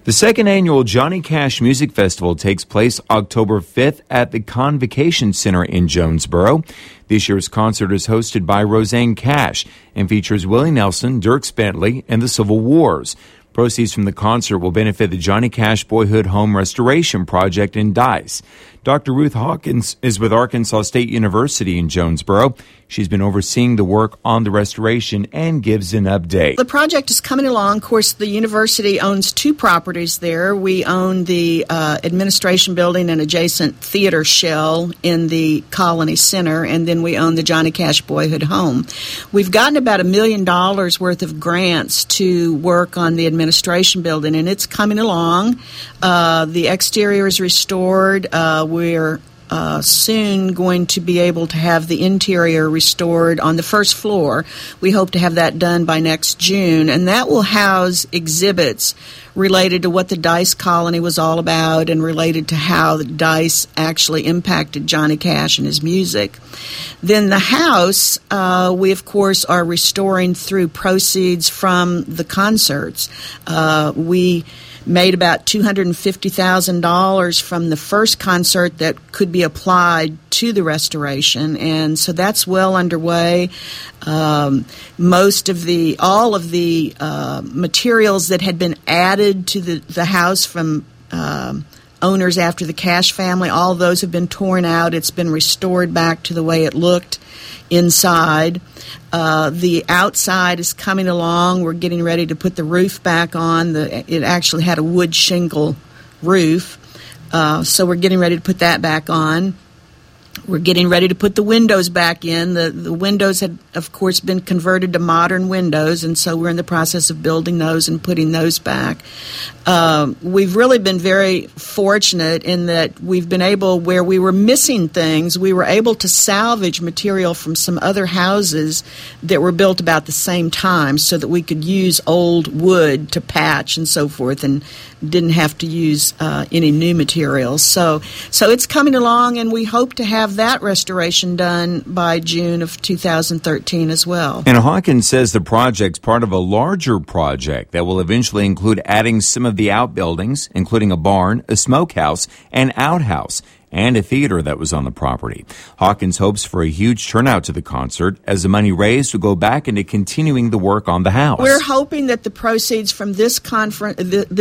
The second annual Johnny Cash Music Festival takes place October 5th at the Convocation Center in Jonesboro. This year's concert is hosted by Rosanne Cash and features Willie Nelson, Dierks Bentley, and the Civil Wars. Proceeds from the concert will benefit the Johnny Cash Boyhood Home Restoration Project in Dice. Dr. Ruth Hawkins is with Arkansas State University in Jonesboro. She's been overseeing the work on the restoration and gives an update. The project is coming along. Of course, the university owns two properties there. We own the administration building and adjacent theater shell in the Colony Center, and then we own the Johnny Cash Boyhood Home. We've gotten about $1 million worth of grants to work on the administration building, and it's coming along. The exterior is restored. We're soon going to be able to have the interior restored on the first floor. We hope to have that done by next June, and that will house exhibits related to what the Dice Colony was all about and related to how the Dice actually impacted Johnny Cash and his music. Then the house, we of course are restoring through proceeds from the concerts. We made about $250,000 from the first concert that could be applied to the restoration, and so that's well underway. All of the materials that had been added to the house from owners after the Cash family, all of those have been torn out. It's been restored back to the way it looked inside. The outside is coming along. We're getting ready to put the roof back on. It actually had a wood shingle roof, so we're getting ready to put that back on. We're getting ready to put the windows back in. The windows had, of course, been converted to modern windows, and so we're in the process of building those and putting those back. We've really been very fortunate in that we've been able, where we were missing things, we were able to salvage material from some other houses that were built about the same time so that we could use old wood to patch and so forth and didn't have to use any new materials. So it's coming along, and we hope to have that restoration done by June of 2013 as well. And Hawkins says the project's part of a larger project that will eventually include adding some of the outbuildings, including a barn, a smokehouse, an outhouse, and a theater that was on the property. Hawkins hopes for a huge turnout to the concert as the money raised will go back into continuing the work on the house. We're hoping that the proceeds from this concert,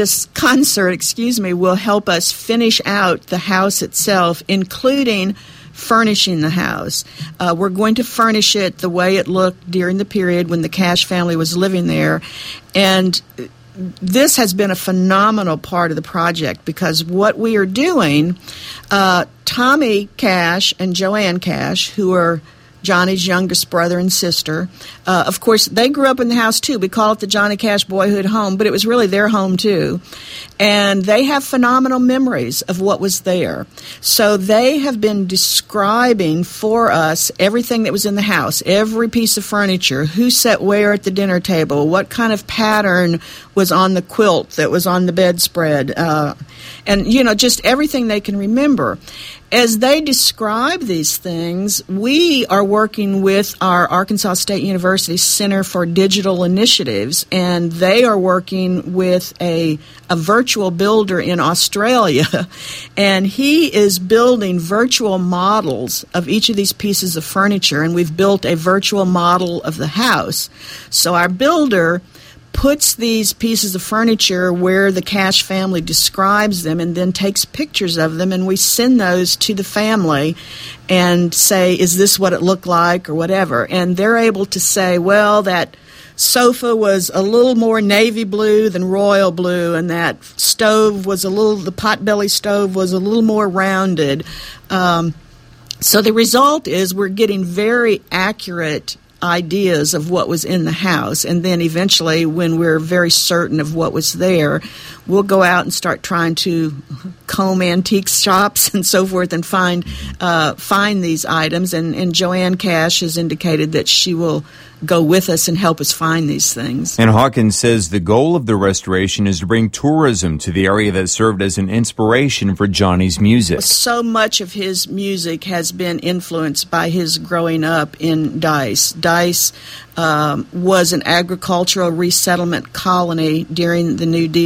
will help us finish out the house itself, including furnishing the house. We're going to furnish it the way it looked during the period when the Cash family was living there, and this has been a phenomenal part of the project because what we are doing, Tommy Cash and Joanne Cash, who are Johnny's youngest brother and sister, of course, they grew up in the house too. We call it the Johnny Cash Boyhood Home, but it was really their home too. And they have phenomenal memories of what was there. So they have been describing for us everything that was in the house, every piece of furniture, who sat where at the dinner table, what kind of pattern was on the quilt that was on the bedspread, and, just everything they can remember. As they describe these things, we are working with our Arkansas State University Center for Digital Initiatives, and they are working with a virtual builder in Australia, and he is building virtual models of each of these pieces of furniture, and we've built a virtual model of the house. So our builder puts these pieces of furniture where the Cash family describes them and then takes pictures of them, and we send those to the family and say, is this what it looked like or whatever? And they're able to say, well, that sofa was a little more navy blue than royal blue, and that stove was the potbelly stove was a little more rounded. So the result is we're getting very accurate ideas of what was in the house, and then eventually when we're very certain of what was there, we'll go out and start trying to comb antique shops and so forth and find these items, and Joanne Cash has indicated that she will go with us and help us find these things. And Hawkins says the goal of the restoration is to bring tourism to the area that served as an inspiration for Johnny's music. So much of his music has been influenced by his growing up in Dice. Dice was an agricultural resettlement colony during the New Deal era.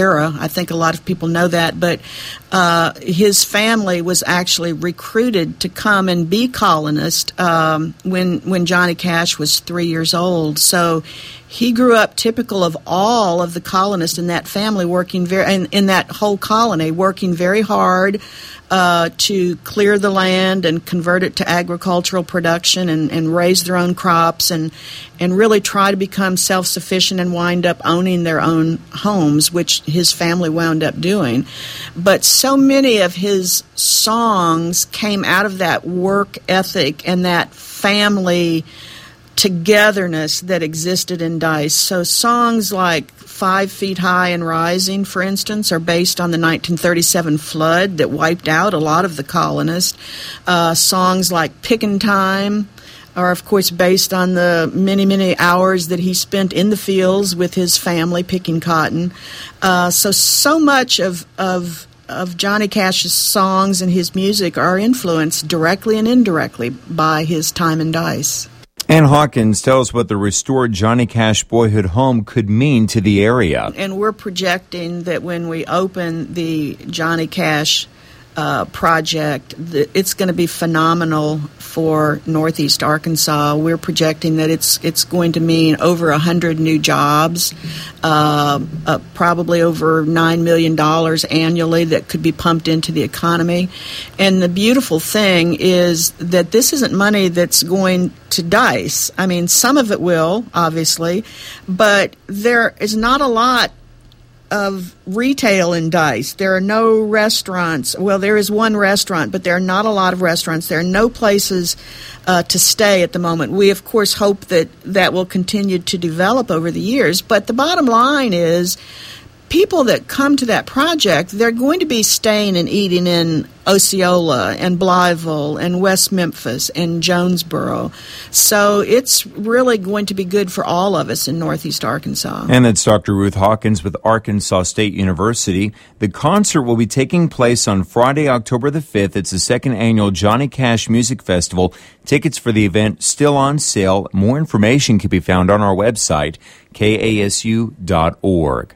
era. I think a lot of people know that, but his family was actually recruited to come and be colonists when Johnny Cash was 3 years old. So he grew up typical of all of the colonists in that family, working in that whole colony, working very hard to clear the land and convert it to agricultural production and raise their own crops and really try to become self-sufficient and wind up owning their own homes, which his family wound up doing. But so many of his songs came out of that work ethic and that family togetherness that existed in Dice. So songs like 5 Feet High and Rising, for instance, are based on the 1937 flood that wiped out a lot of the colonists. Songs like Pickin' Time are, of course, based on the many, many hours that he spent in the fields with his family picking cotton. So much of Johnny Cash's songs and his music are influenced directly and indirectly by his time in Dice. Ann Hawkins tells us what the restored Johnny Cash boyhood home could mean to the area. And we're projecting that when we open the Johnny Cash project, it's going to be phenomenal for Northeast Arkansas. We're projecting that it's going to mean over 100 new jobs, probably over $9 million annually that could be pumped into the economy. And the beautiful thing is that this isn't money that's going to Dice. I mean, some of it will, obviously, but there is not a lot of retail in Dice. There are no restaurants. Well, there is one restaurant, but there are not a lot of restaurants. There are no places to stay at the moment. We, of course, hope that will continue to develop over the years. But the bottom line is people that come to that project, they're going to be staying and eating in Osceola and Blytheville and West Memphis and Jonesboro. So it's really going to be good for all of us in Northeast Arkansas. And that's Dr. Ruth Hawkins with Arkansas State University. The concert will be taking place on Friday, October the 5th. It's the second annual Johnny Cash Music Festival. Tickets for the event still on sale. More information can be found on our website, kasu.org.